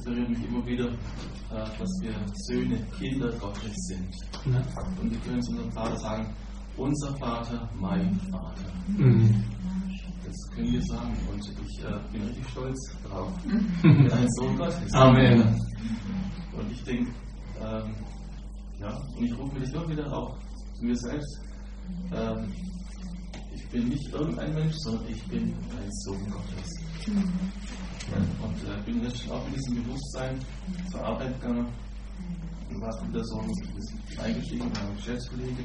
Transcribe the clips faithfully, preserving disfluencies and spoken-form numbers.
berührt mich immer wieder, dass wir Söhne, Kinder Gottes sind. Ja. Und wir können zu unserem Vater sagen, unser Vater, mein Vater. Mhm. Das können wir sagen und ich äh, bin richtig stolz darauf. Ich bin ein Sohn Gottes. Amen. Und ich denke, ähm, ja, und ich rufe mir das immer wieder auch zu mir selbst. Ähm, ich bin nicht irgendein Mensch, sondern ich bin ein Sohn Gottes. Mhm. Ja, und äh, bin jetzt schon auch mit diesem Bewusstsein zur Arbeit gegangen und war wieder so ein bisschen eingestiegen mit meinem Geschäftskollege.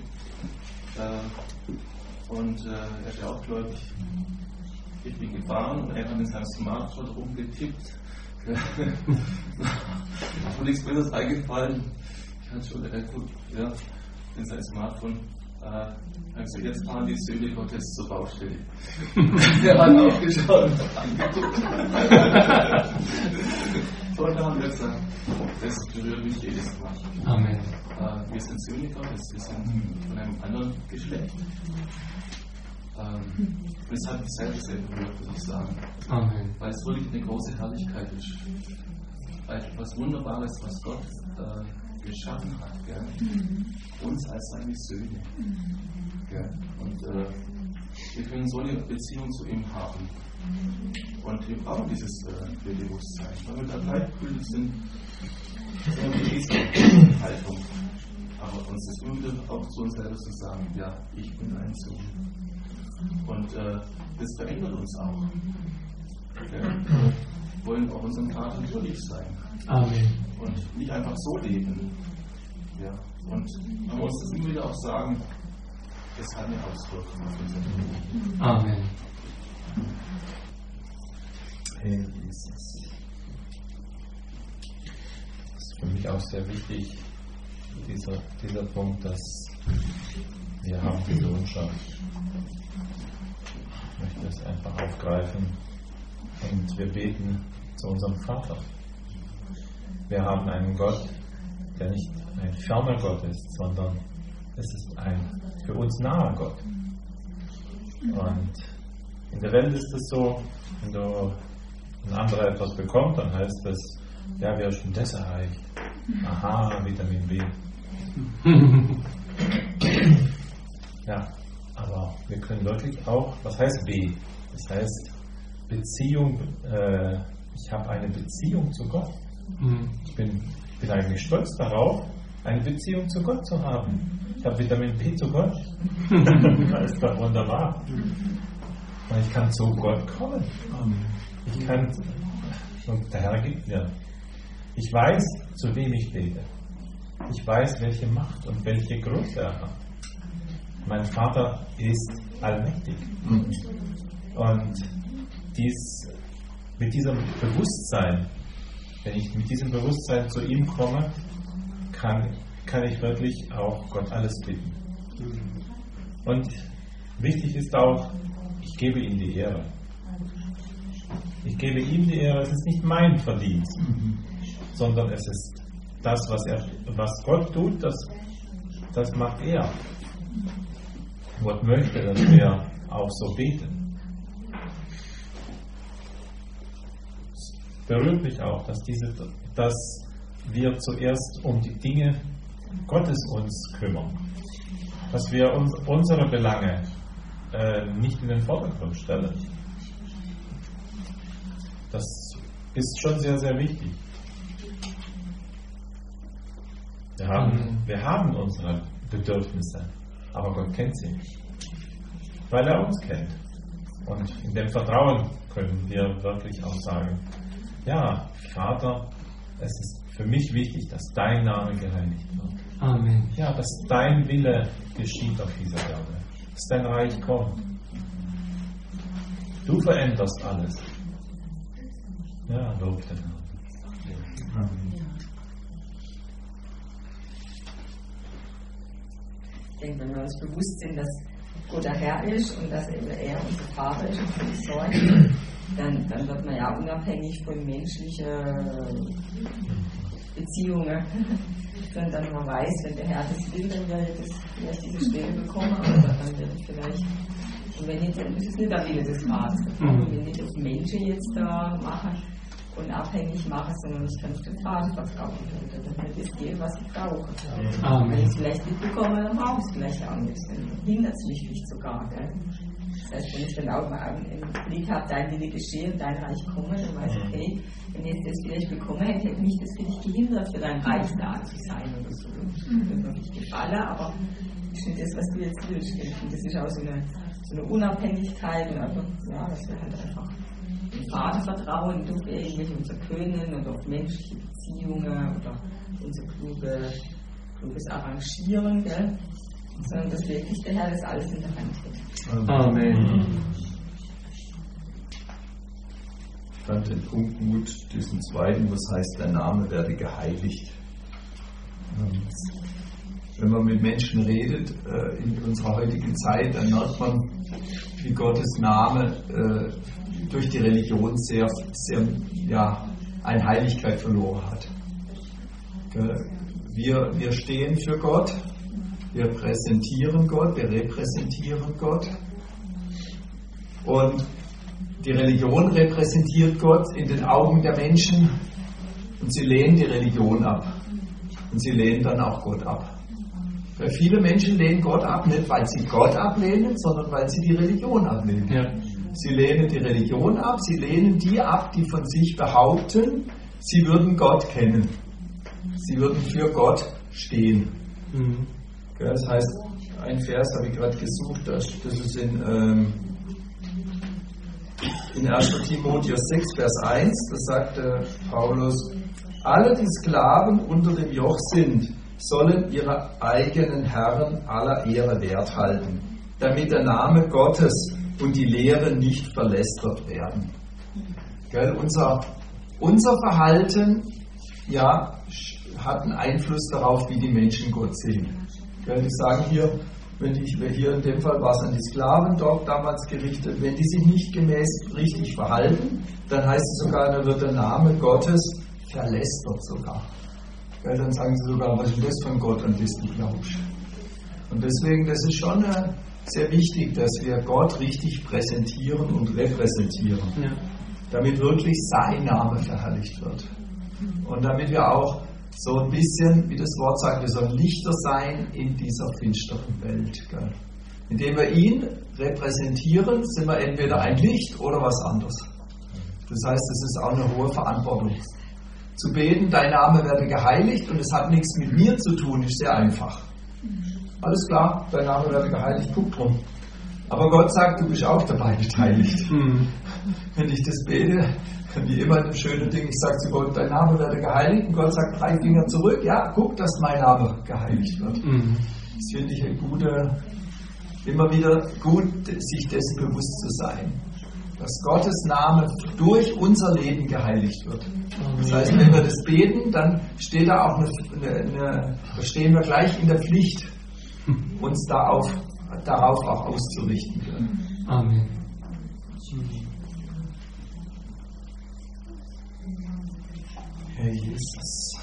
Äh, und äh, er ist ja auch gläubig. Ich bin gefahren und er hat in seinem Smartphone rumgetippt. Mir ist nichts Besseres eingefallen. Ich hatte schon äh, gut, ja, in seinem Smartphone. Äh, also jetzt fahren die Söhne Gottes zur Baustelle. Der hat aufgeschaut und angeguckt. Und da haben wir gesagt, das berührt mich jedes Mal. Amen. Äh, wir sind Söhne Gottes, wir sind von einem anderen Geschlecht. Ähm, das hat mich selber sehr berührt, muss ich sagen. Amen. Weil es wirklich eine große Herrlichkeit ist. Etwas Wunderbares, was Gott äh, geschaffen hat, gell? Mhm. Uns als seine Söhne. Mhm. Gell? Und äh, wir können so eine Beziehung zu ihm haben. Und wir brauchen dieses äh, Bewusstsein. Weil wir da gleichgültig sind, so eine gewisse Haltung. Aber uns ist immer wieder auch zu uns selber zu sagen, ja, ich bin ein Sohn. Und äh, das verändert uns auch. Okay? Wir wollen auch unserem Vater würdig sein. Amen. Und nicht einfach so leben. Ja. Und man muss das immer wieder auch sagen, das hat eine Auswirkung auf unser Leben. Amen. Hey, Jesus. Das ist für mich auch sehr wichtig, dieser, dieser Punkt, dass wir haben die Sohnschaft. Ich möchte es einfach aufgreifen und wir beten zu unserem Vater. Wir haben einen Gott, der nicht ein ferner Gott ist, sondern es ist ein für uns naher Gott. Und in der Welt ist es so, wenn du ein anderer etwas bekommt, dann heißt es, ja, wir haben schon das erreicht. Aha, Vitamin B. Ja, aber wir können wirklich auch, was heißt B? Das heißt Beziehung, äh, ich habe eine Beziehung zu Gott. Ich bin, bin eigentlich stolz darauf, eine Beziehung zu Gott zu haben. Ich habe Vitamin B zu Gott. Das ist doch wunderbar. Und ich kann zu Gott kommen. Ich kann, und der Herr gibt mir. Ich weiß, zu wem ich bete. Ich weiß, welche Macht und welche Größe er hat. Mein Vater ist allmächtig. Und dies, mit diesem Bewusstsein, wenn ich mit diesem Bewusstsein zu ihm komme, kann, kann ich wirklich auch Gott alles bitten. Und wichtig ist auch, ich gebe ihm die Ehre. Ich gebe ihm die Ehre, es ist nicht mein Verdienst, sondern es ist das, was, er, was Gott tut, das, das macht er. Gott möchte, dass wir auch so beten. Es berührt mich auch, dass, diese, dass wir zuerst um die Dinge Gottes uns kümmern. Dass wir uns, unsere Belange äh, nicht in den Vordergrund stellen. Das ist schon sehr, sehr wichtig. Wir haben, wir haben unsere Bedürfnisse, aber Gott kennt sie, weil er uns kennt. Und in dem Vertrauen können wir wirklich auch sagen, ja, Vater, es ist für mich wichtig, dass dein Name geheiligt wird. Amen. Ja, dass dein Wille geschieht auf dieser Erde, dass dein Reich kommt. Du veränderst alles. Ja, lob den Herrn. Amen. Ich denke, wenn wir uns bewusst sind, dass Gott der Herr ist und dass eben er unser Vater ist und für uns sorgt, dann, dann wird man ja unabhängig von menschlichen Beziehungen, sondern man weiß, wenn der Herr das will, dann werde ich das, diese Stelle bekommen, aber dann werde ich vielleicht, und wenn nicht, dann ist es nicht der Wille des Vaters, und wenn nicht auf Menschen jetzt da machen, und abhängig mache, sondern ich kann auf den Vater vertrauen. Und dann wird es geben, was ich brauche. Amen. Wenn ich es vielleicht mitbekomme, dann brauche ich es vielleicht auch nicht. Dann hindert es mich vielleicht sogar. Gell? Das heißt, wenn ich dann auch mal im Blick habe, dein Wille geschehe und dein Reich komme, dann weiß ich, okay, wenn ich das vielleicht bekommen hätte, hätte mich das vielleicht gehindert, für dein Reich da zu sein oder so. Das würde mir nicht gefallen, aber das ist nicht das, was du jetzt willst. Ich finde, das ist auch so eine, so eine Unabhängigkeit und einfach, ja, dass wir halt einfach dem Vater vertrauen, nicht auf irgendwelche unser Können oder auf menschliche Beziehungen oder unser kluge, kluges Arrangieren, gell? Sondern dass wirklich der Herr das alles in der Hand hat. Amen. Ich fand den Punkt gut, diesen zweiten, was heißt, der Name werde geheiligt. Wenn man mit Menschen redet, in unserer heutigen Zeit, dann merkt man, wie Gottes Name durch die Religion sehr, sehr ja, eine Heiligkeit verloren hat. Wir, wir stehen für Gott, wir präsentieren Gott, wir repräsentieren Gott. Und die Religion repräsentiert Gott in den Augen der Menschen und sie lehnen die Religion ab. Und sie lehnen dann auch Gott ab. Weil viele Menschen lehnen Gott ab, nicht weil sie Gott ablehnen, sondern weil sie die Religion ablehnen. Ja. Sie lehnen die Religion ab, sie lehnen die ab, die von sich behaupten, sie würden Gott kennen. Sie würden für Gott stehen. Mhm. Das heißt, ein Vers habe ich gerade gesucht, das ist in, ähm, in erster Timotheus sechs, Vers eins, da sagt äh, Paulus, alle, die Sklaven unter dem Joch sind, sollen ihre eigenen Herren aller Ehre wert halten, damit der Name Gottes und die Lehre nicht verlästert werden. Gell, unser, unser Verhalten ja, hat einen Einfluss darauf, wie die Menschen Gott sehen. Gell, die sagen hier, wenn die, hier in dem Fall war es an die Sklaven dort damals gerichtet, wenn die sich nicht gemäß richtig verhalten, dann heißt es sogar, dann wird der Name Gottes verlästert sogar. Gell, dann sagen sie sogar, was ist das von Gott, an das du glaubst? Und deswegen, das ist schon äh, sehr wichtig, dass wir Gott richtig präsentieren und repräsentieren, ja, damit wirklich sein Name verherrlicht wird. Und damit wir auch so ein bisschen, wie das Wort sagt, wir sollen Lichter sein in dieser finsteren Welt. Gell? Indem wir ihn repräsentieren, sind wir entweder ein Licht oder was anderes. Das heißt, es ist auch eine hohe Verantwortung. Zu beten, dein Name werde geheiligt und es hat nichts mit mir zu tun, ist sehr einfach. Alles klar, dein Name werde geheiligt, guck drum. Aber Gott sagt, du bist auch dabei beteiligt. Mhm. Wenn ich das bete, wie immer ein schönes Ding, ich sage zu Gott, dein Name werde geheiligt und Gott sagt drei Finger zurück, ja, guck, dass mein Name geheiligt wird. Mhm. Das finde ich eine gute, immer wieder gut, sich dessen bewusst zu sein, dass Gottes Name durch unser Leben geheiligt wird. Das heißt, wenn wir das beten, dann steht da auch eine, eine, eine, da stehen wir gleich in der Pflicht, uns da auf, darauf auch auszurichten können. Amen. Herr Jesus.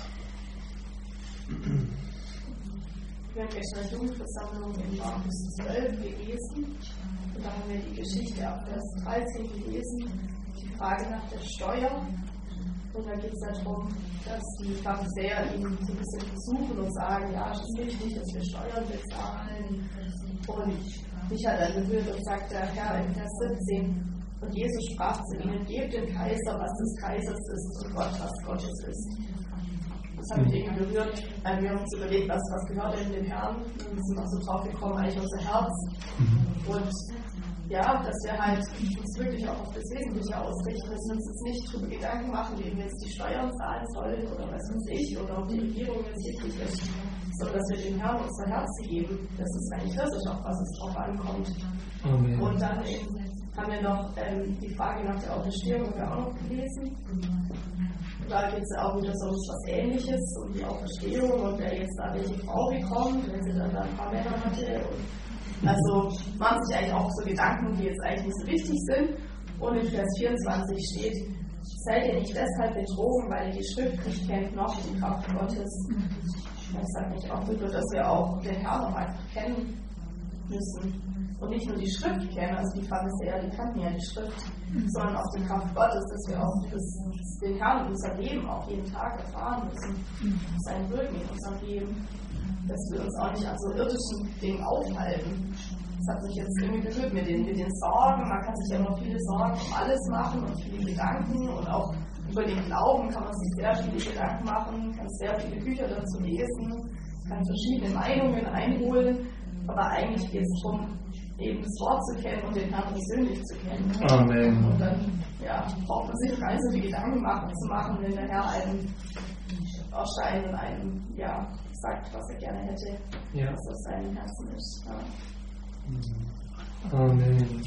Wir haben gestern eine Jugendversammlung in Markus zwölf gelesen und da haben wir die Geschichte ab Vers dreizehn gelesen, die Frage nach der Steuer. Und da geht es darum, dass die Pharisäer ihn so ein bisschen versuchen und sagen, ja, es ist wichtig, dass wir Steuern bezahlen. Und mich hat er berührt und sagt der Herr in Vers siebzehn, und Jesus sprach zu ihnen, gebt dem Kaiser, was des Kaisers ist, und Gott, was Gottes ist. Das hat mich irgendwie berührt, weil wir uns überlegt, was, was gehört denn dem Herrn? Und wir sind auch so drauf gekommen, eigentlich unser Herz. Und ja, dass wir halt uns wirklich auch auf das Wesentliche ausrichten, dass wir uns jetzt nicht darüber Gedanken machen, wie wir jetzt die Steuern zahlen sollen oder was weiß ich, oder ob die Regierung jetzt wichtig ist, sondern dass wir dem Herrn unser Herz geben. Das ist eigentlich das, auf was es drauf ankommt. Amen. Und dann eben haben wir noch ähm, die Frage nach der Auferstehung, haben wir auch noch gelesen. Da geht es auch wieder so um was Ähnliches, um die Auferstehung und wer jetzt da welche Frau bekommt, wenn sie dann da ein paar Männer hatte. Und also machen sich eigentlich auch so Gedanken, die jetzt eigentlich nicht so wichtig sind. Und in Vers vierundzwanzig steht, seid ihr nicht deshalb betrogen, weil ihr die Schrift nicht kennt, noch die Kraft Gottes. Das sagt mich auch darüber, dass wir auch den Herrn noch einfach kennen müssen. Und nicht nur die Schrift kennen, also die Pharisäer, die kannten ja die Schrift, sondern aus der Kraft Gottes, dass wir auch das, den Herrn in unserem Leben auch jeden Tag erfahren müssen, sein Wirken in unserem Leben, dass wir uns auch nicht an so irdischen Dingen aufhalten. Das hat sich jetzt irgendwie berührt mit den, mit den Sorgen. Man kann sich ja immer viele Sorgen um alles machen und viele Gedanken und auch über den Glauben kann man sich sehr viele Gedanken machen, kann sehr viele Bücher dazu lesen, kann verschiedene Meinungen einholen, aber eigentlich geht es darum, eben das Wort zu kennen und den Herrn persönlich zu kennen. Amen. Und dann ja, braucht man sich gar nicht so viele Gedanken machen, zu machen, wenn der Herr einem erscheint und einem ja, sagt, was er gerne hätte, ja. was auf seinem Herzen ist. Ja. Amen.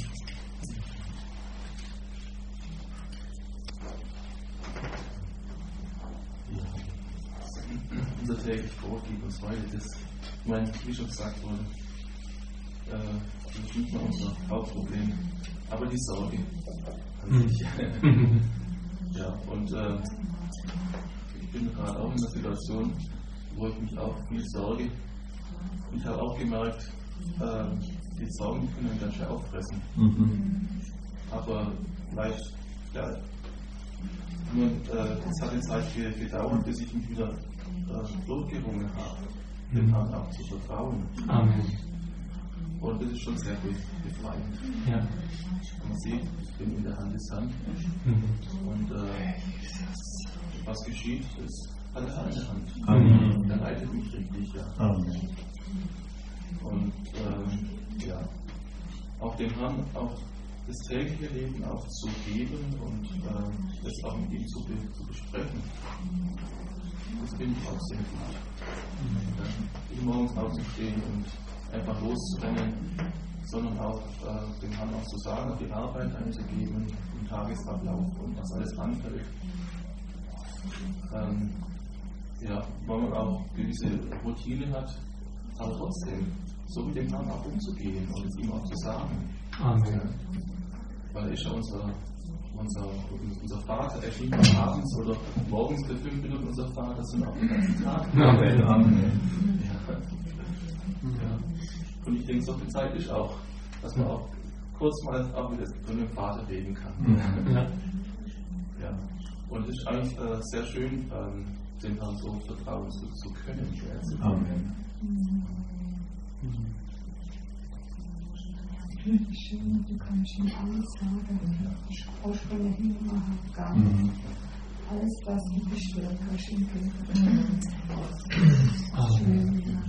Unser täglich Brot gib uns heute. Das, ich meine, wie schon gesagt wurde, äh, das ist nicht mal unser Hauptproblem, aber die Sorge an sich. Ja, und äh, ich bin gerade auch in einer Situation, wo ich mich auch viel sorge. Und ich habe auch gemerkt, äh, die Sorgen können ganz schön auffressen. Mhm. Aber vielleicht, ja, nur, äh, es hat eine Zeit gedauert, bis ich mich wieder äh, durchgerungen habe, dem mhm. Herrn auch zu vertrauen. Amen. Und das ist schon sehr befreiend. Ja. Man sieht, ich bin in der Hand des Herrn. Mhm. Und äh, was geschieht, ist an der Herr in der Hand. Amen. Er leitet mich richtig. Ja. Amen. Und ähm, ja, auch dem Herrn auch das tägliche Leben auch zu geben und äh, das auch mit ihm zu, be zu besprechen. Das finde ich auch sehr gut. Mhm. Nicht morgens aufzustehen und einfach loszurennen, sondern auch äh, dem Herrn auch zu sagen, auf die Arbeit einzugeben, den Tagesablauf und was alles anfällt. Ähm, ja, weil man auch gewisse Routine hat, aber trotzdem so mit dem Herrn auch umzugehen und es ihm auch zu sagen. Amen. Ja, weil er ist ja unser, unser, unser Vater, er ist nicht nur abends oder morgens für fünf Minuten unser Vater, sondern auch den ganzen Tag. Amen. Amen. Ja. Ja. Und ich denke, so viel Zeit ist auch, dass man auch kurz mal auch wieder von dem Vater reden kann. Ja. Ja. Und es ist eigentlich äh, sehr schön, ähm, dem Herrn so vertrauen zu, zu können. Amen. Schön, du kannst ihm alles sagen. Ich brauche keine Hilfe, gar nicht. Alles, was du bestellt hast, im Griff. Schön.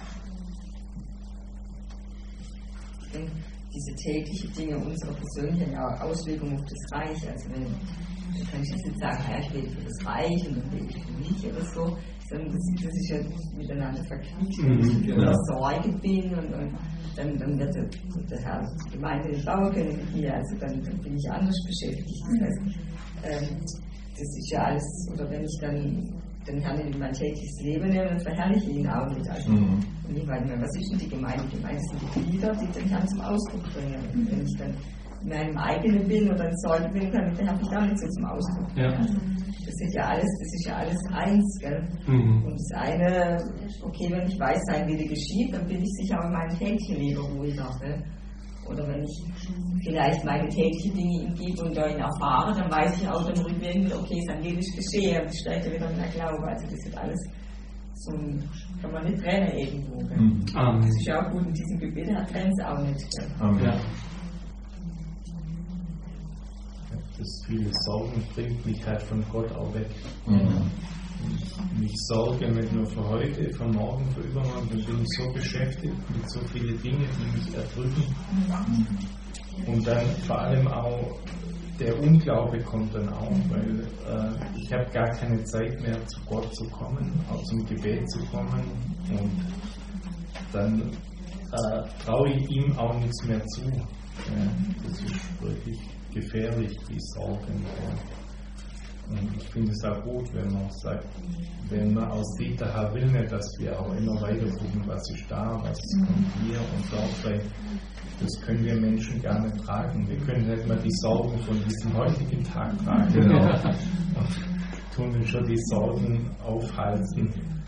Ich denke, diese täglichen Dinge unserer persönlichen Auswirkungen auf das Reich, also wenn du kannst jetzt nicht sagen, ja, ich bete für das Reich und dann bete ich für mich oder so, sondern das, das ist ja miteinander verknüpft, wenn ich für ja. Sorge bin und, und dann, dann wird der, der Herr die Gemeinde den Bauer können mit mir, also dann, dann bin ich anders beschäftigt. Das heißt, ähm, das ist ja alles, oder wenn ich dann den Herrn in mein tägliches Leben nehme, dann verherrliche ich ihn auch nicht. Also, mhm. Und ich weiß nicht mehr, was ist denn die Gemeinde? Die Gemeinde sind die Glieder, die den Herrn zum Ausdruck bringen. Und wenn ich dann in meinem eigenen bin oder in Sorge bin, dann habe ich da nicht so zum Ausdruck. Ja. Also, das ist ja alles, das ist ja alles eins, gell? Mhm. Und das eine, okay, wenn ich weiß, sein Wille geschieht, dann bin ich sicher auch in meinem täglichen Leben ruhiger. Gell? Oder wenn ich vielleicht meine täglichen Dinge ihm gebe und ihn erfahre, dann weiß ich auch dann rückwirkend, okay, sein Wille ist geschehen, und ich steige wieder in der Glaube. Also das ist alles so, kann man nicht trennen irgendwo. Gell? Mhm. Amen. Das ist ja auch gut, in diesem Gebet hat Grenze auch nicht. Gell? Amen. Ja. Das viele Sorgen bringt mich halt von Gott auch weg. Mhm. Ich sorge nicht nur für heute, für morgen, für übermorgen, dann bin ich so beschäftigt mit so vielen Dingen, die mich erdrücken. Mhm. Und dann vor allem auch der Unglaube kommt dann auch, weil äh, ich habe gar keine Zeit mehr zu Gott zu kommen, auch zum Gebet zu kommen, und dann äh, traue ich ihm auch nichts mehr zu. Ja, das ist wirklich gefährlich, die Sorgen. Und ich finde es auch gut, wenn man sagt, wenn man auch sieht, der Herr will nicht, dass wir auch immer weiter gucken, was ist da, was kommt hier und dort, weil das können wir Menschen gar nicht tragen. Wir können nicht mal die Sorgen von diesem heutigen Tag tragen. Genau. Und tun uns schon die Sorgen aufhalten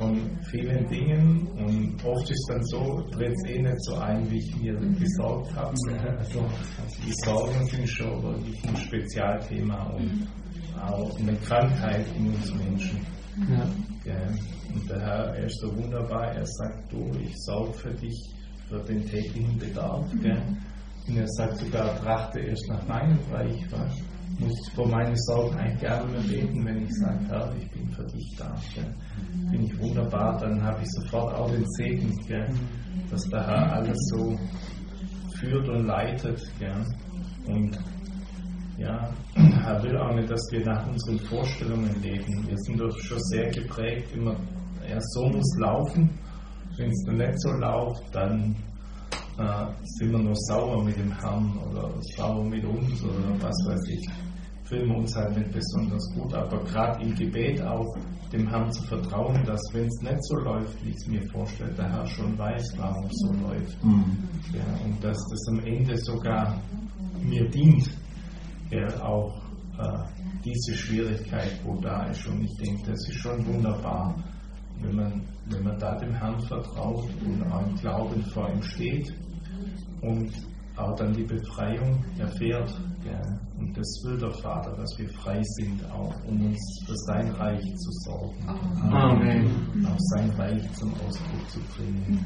von vielen Dingen und oft ist dann so, tritt es eh nicht so ein, wie ich mir gesorgt habe. Also die Sorgen sind schon wirklich ein Spezialthema und auch eine Krankheit in uns Menschen. Ja. Ja. Und der Herr, er ist so wunderbar, er sagt, du, ich sorge für dich, für den täglichen Bedarf. Gell? Und er sagt sogar, trachte erst nach meinem Reich. Ich muss vor meine Sorgen eigentlich gerne mehr beten, wenn ich sage, Herr, ich bin für dich da. Gell? Bin ich wunderbar, dann habe ich sofort auch den Segen, gell? Dass der Herr alles so führt und leitet. Gell? Und ja, er will auch nicht, dass wir nach unseren Vorstellungen leben. Wir sind doch schon sehr geprägt, immer, ja, so muss laufen. Wenn es dann nicht so läuft, dann äh, sind wir noch sauer mit dem Herrn oder sauer mit uns oder was weiß ich. Fühlen wir uns halt nicht besonders gut. Aber gerade im Gebet auch dem Herrn zu vertrauen, dass wenn es nicht so läuft, wie ich es mir vorstelle, der Herr schon weiß, warum es so läuft. Mhm. Ja, und dass das am Ende sogar mir dient. Ja, auch äh, diese Schwierigkeit, wo da ist. Und ich denke, das ist schon wunderbar, wenn man, wenn man da dem Herrn vertraut und auch im Glauben vor ihm steht und auch dann die Befreiung erfährt. Ja. Und das will der Vater, dass wir frei sind, auch um uns für sein Reich zu sorgen. Amen. Und auch sein Reich zum Ausdruck zu bringen.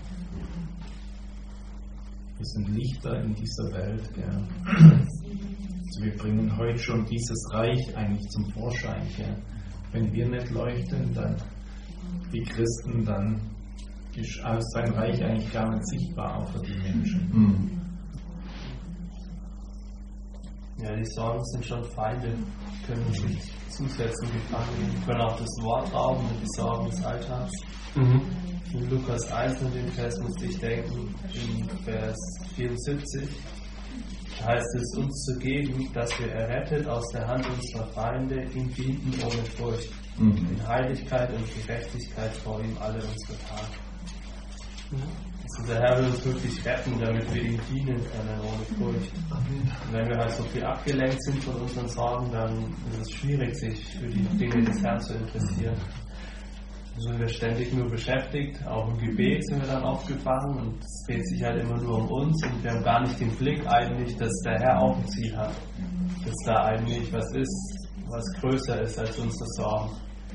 Wir sind Lichter in dieser Welt. Ja. Also wir bringen heute schon dieses Reich eigentlich zum Vorschein. Ja. Wenn wir nicht leuchten, dann die Christen, dann ist sein Reich eigentlich gar nicht sichtbar auch für die Menschen. Mhm. Ja, die Sorgen sind schon Feinde, können sich zusetzen, gefangen, können auch das Wort rauben und die Sorgen des Alltags. Mhm. In Lukas eins, in dem Vers musste ich denken, in Vers vierundsiebzig, heißt es, uns zu geben, dass wir errettet aus der Hand unserer Feinde ihm dienten ohne Furcht, mhm. in Heiligkeit und Gerechtigkeit vor ihm alle unsere Tage. Also der Herr will uns wirklich retten, damit wir ihm dienen können ohne Furcht. Und wenn wir halt so viel abgelenkt sind von unseren Sorgen, dann ist es schwierig, sich für die Dinge des Herrn zu interessieren. So sind wir ständig nur beschäftigt, auch im Gebet sind wir dann aufgefangen und es dreht sich halt immer nur um uns und wir haben gar nicht den Blick eigentlich, dass der Herr auch ein Ziel hat, dass da eigentlich was ist, was größer ist als unsere Sorgen.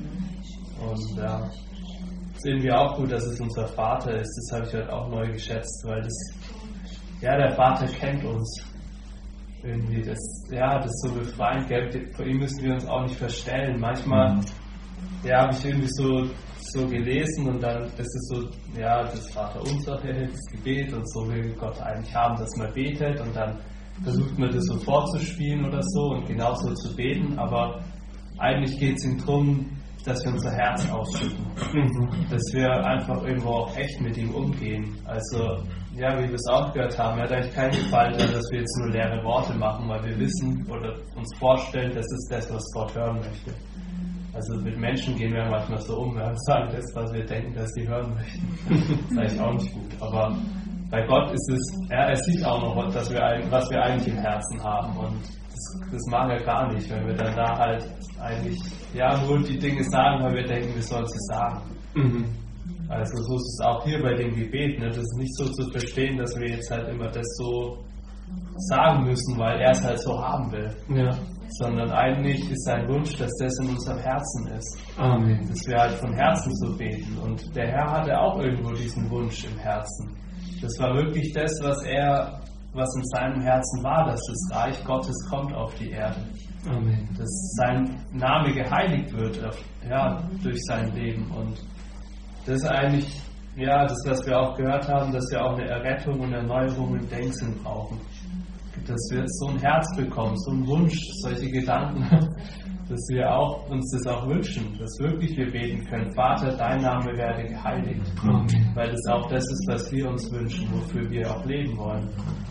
Und ja, sehen wir auch gut, dass es unser Vater ist, das habe ich halt auch neu geschätzt, weil das, ja, der Vater kennt uns. Irgendwie, das, ja, das ist so befreiend, gell? Vor ihm müssen wir uns auch nicht verstellen. Manchmal, ja, habe ich irgendwie so so gelesen und dann ist es so, ja, das Vaterunser, das Gebet und so will Gott eigentlich haben, dass man betet und dann versucht man das so vorzuspielen oder so und genauso zu beten, aber eigentlich geht es ihm darum, dass wir unser Herz ausschütten, dass wir einfach irgendwo auch echt mit ihm umgehen. Also, ja, wie wir es auch gehört haben, er hat eigentlich keinen Gefallen daran, dass wir jetzt nur leere Worte machen, weil wir wissen oder uns vorstellen, das ist das, was Gott hören möchte. Also mit Menschen gehen wir manchmal so um, wir sagen das, was wir denken, dass sie hören möchten. Das ist eigentlich auch nicht gut. Aber bei Gott ist es, er, er sieht auch noch, dass wir, was wir eigentlich im Herzen haben. Und das, das mag er gar nicht, wenn wir dann da halt eigentlich ja nur die Dinge sagen, weil wir denken, wir sollen sie sagen. Mhm. Also so ist es auch hier bei dem Gebet. Ne? Das ist nicht so zu verstehen, dass wir jetzt halt immer das so sagen müssen, weil er es halt so haben will. Ja. Sondern eigentlich ist sein Wunsch, dass das in unserem Herzen ist. Amen. Dass wir halt von Herzen so beten. Und der Herr hatte auch irgendwo diesen Wunsch im Herzen. Das war wirklich das, was er, was in seinem Herzen war, dass das Reich Gottes kommt auf die Erde. Amen. Dass sein Name geheiligt wird, ja, durch sein Leben. Und das ist eigentlich, ja, das, was wir auch gehört haben, dass wir auch eine Errettung und Erneuerung im Denken brauchen. Dass wir so ein Herz bekommen, so einen Wunsch, solche Gedanken, dass wir auch, uns das auch wünschen, dass wirklich wir beten können, Vater, dein Name werde geheiligt, Amen. Weil das auch das ist, was wir uns wünschen, wofür wir auch leben wollen.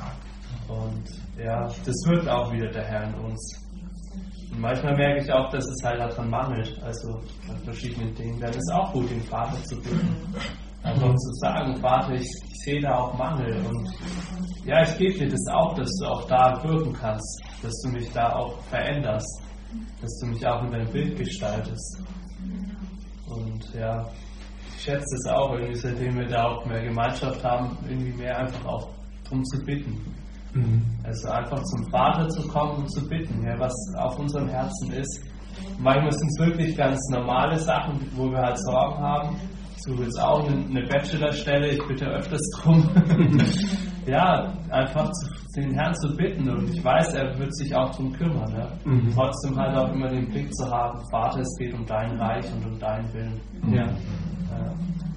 Und ja, das wird auch wieder der Herr in uns. Und manchmal merke ich auch, dass es halt daran mangelt, also an verschiedenen Dingen. Dann ist auch gut, den Vater zu bitten. Einfach zu sagen, Vater, ich, ich sehe da auch Mangel und ja, ich gebe dir das auch, dass du auch da wirken kannst, dass du mich da auch veränderst, dass du mich auch in dein Bild gestaltest. Und ja, schätze es auch irgendwie, seitdem wir da auch mehr Gemeinschaft haben, irgendwie mehr einfach auch darum zu bitten. Mhm. Also einfach zum Vater zu kommen und zu bitten, ja, was auf unserem Herzen ist. Manchmal sind es wirklich ganz normale Sachen, wo wir halt Sorgen haben. Ich suche jetzt auch eine, eine Bachelorstelle, ich bitte öfters drum. Ja, einfach zu, den Herrn zu bitten, und ich weiß, er wird sich auch darum kümmern. Ja? Mhm. Trotzdem halt auch immer den Blick zu haben, Vater, es geht um dein Reich und um deinen Willen. Mhm. Ja. Ja.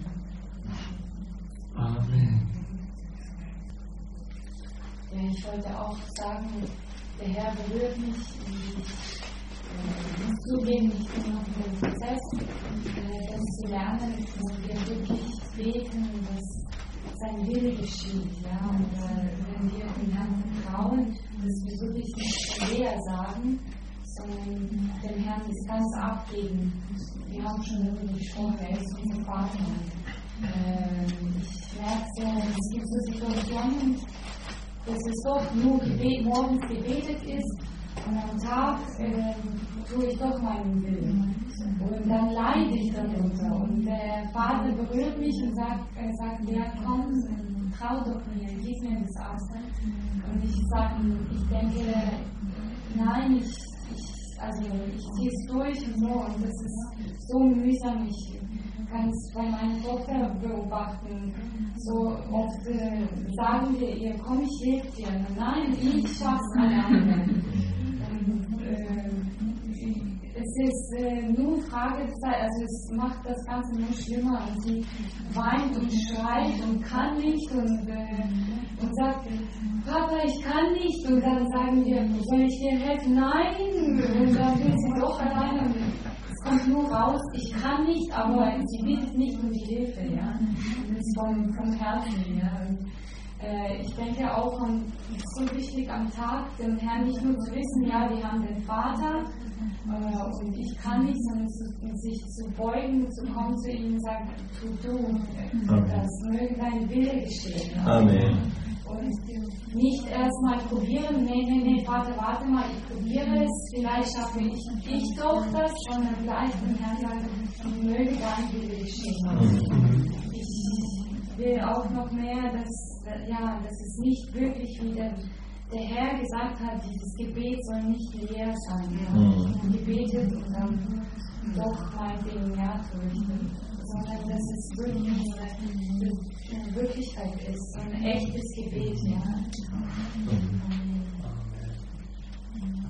Amen. Ja, ich wollte auch sagen, der Herr berührt mich. Ich muss zugeben, ich bin noch in dem Prozess, das zu lernen, wo wir wirklich beten, dass sein Wille geschieht. Ja? Und äh, wenn wir dem Herrn vertrauen, dass wir wirklich nicht von Lea sagen, sondern dem Herrn das Ganze abgeben. Wir haben schon darüber gesprochen, er ist unser Vater. Äh, ich merke so, es gibt so Situationen, dass es doch nur Gebet, morgens gebetet ist, und am Tag äh, tue ich doch meinen Willen. Und dann leide ich darunter. Und der Vater berührt mich und sagt, äh, sagt ja, komm, trau doch mir, gib mir das ab. Und ich sage, ich denke, nein, ich, ich, also ich ziehe es durch und so. Und das ist so mühsam. Ich kann es bei meiner Tochter beobachten. So oft äh, sagen wir ihr, komm, ich helfe dir. Nein, ich schaff's alleine. Und, äh, es ist äh, nur Fragezeit, also es macht das Ganze nur schlimmer, und sie weint und schreit und kann nicht und, äh, und sagt, Papa, ich kann nicht, und dann sagen wir, soll ich dir helfen? Nein, und dann will sie doch alleine, und es kommt nur raus, ich kann nicht, aber sie bittet nicht um die Hilfe, ja, und das ist vom, vom Herzen, ja. Und, äh, ich denke auch, um, es ist so wichtig am Tag, dem Herrn nicht nur zu wissen, ja, wir haben den Vater, äh, und ich kann nicht, sondern zu, sich zu beugen, zu kommen zu ihm und sagen, tu du, äh, das möge dein Wille geschehen. Amen. Und nicht erstmal probieren, nee, nee, nee, Vater, warte mal, ich probiere es, vielleicht schaffe ich, ich doch das, sondern gleich dem Herrn sagen, möge dein Wille geschehen. Ich will auch noch mehr, dass ja, dass es nicht wirklich, wie der, der Herr gesagt hat, dieses Gebet soll nicht leer sein. Ja. Mhm. Gebetet und dann doch meinetwegen ja fürchten, sondern dass es wirklich eine, eine Wirklichkeit ist, ein echtes Gebet. Ja.